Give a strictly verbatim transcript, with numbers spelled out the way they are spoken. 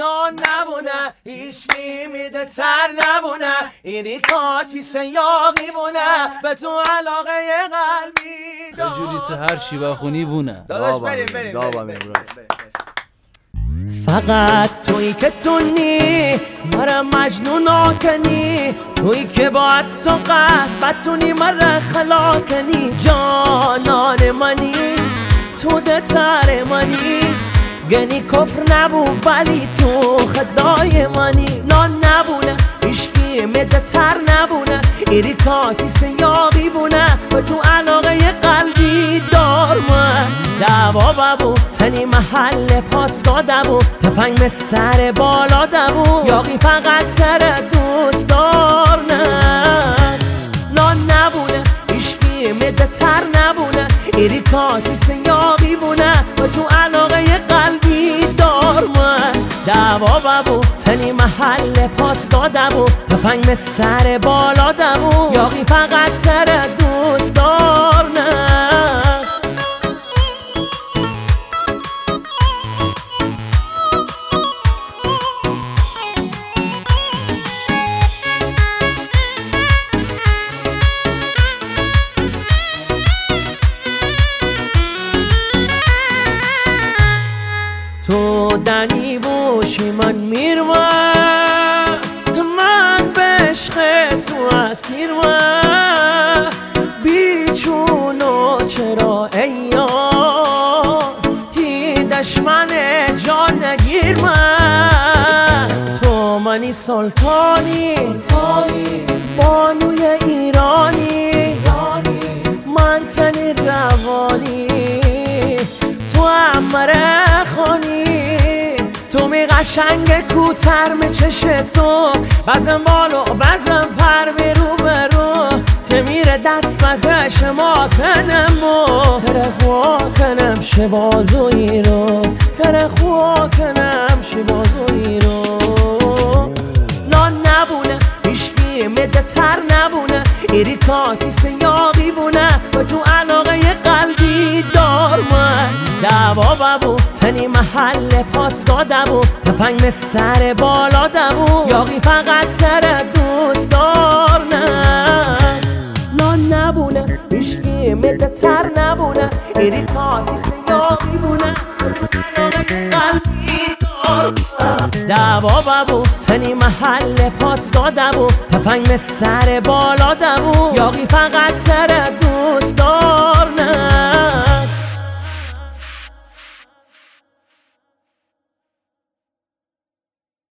نان نبونه هیچکی میده تر نبونه اینی کاتی سیاقی بونه به تو علاقه قلبی یه جوری تو هر چی بخونی بونه. داداش بریم بریم بریم فقط تویی که تونی مرا مجنون آکنی تویی که باید تو قد بتونی مرا خلا کنی جانان منی تو دتر منی گنی کفر نبو ولی تو خدای منی نان نبونه عشقی مده تر نبونه ایری کاتی سیاقی بونه و تو علاقه قلبی دار من دعوا ببو تنی محل پاسگاه دبو تفنگ به سر بالا دبو یاقی فقط تره دوست دار نه نان نبونه عشقی مده تر نبونه ایری کاتی سیاقی بونه و تو علاقه قلبی دار من دعوا ببو تنی محل پاسگاه دبو تفنگ به سر بالا دبو یاقی فقط تره دوست دار نه تو دنی بوشی من میرم من به عشق تو اسیر بیچونو چرا ایام تی دشمن جان نگیر من تو منی سلطانی بانوی ایرانی من تنی روانی تو امره خانی تو می قشنگ کوتر می چشه سو بزن بالو بزن پر می رو برو تمیر دست مکش ما کنم و تره خوا کنم شبازوی رو تره خوا کنم شبازوی رو نان نبونه عشقی مده تر نبونه ایری کاتی سیاقی بونه و تو علاقه قلبی دار من دعوا ببو تنی محل پاسگاه دبو تفنگ به سر بالا دبو یاقی فقط تره دوست دار نه نان نبونه عشقی مده تر نبونه ایری کاتی سیاقی بونه و تو علاقه قلبی دار من دعوا ببو تنی محل پاسگاه دبو تفنگ به سر بالا دبو یاقی فقط تره دوست دار نه